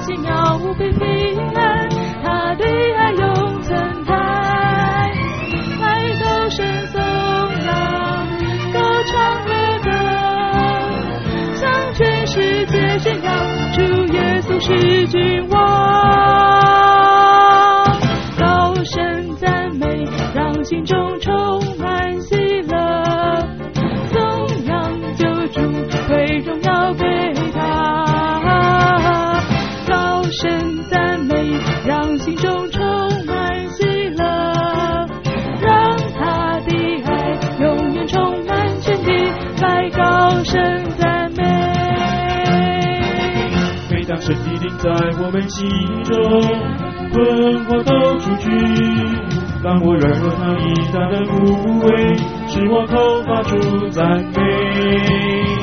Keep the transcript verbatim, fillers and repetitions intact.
奇妙无比平安，他的爱永存在。来高声颂扬，歌唱乐歌，向全世界宣扬，主耶稣是君王。高声赞美，让心中充满喜乐，颂扬救主，归荣耀归他。高声赞美，让心中充满喜乐，让他的爱永远充满全地，来高声赞美。 每当神的灵在我们心中，困惑都出去，让我软弱他以大的无畏，使我口发出赞美。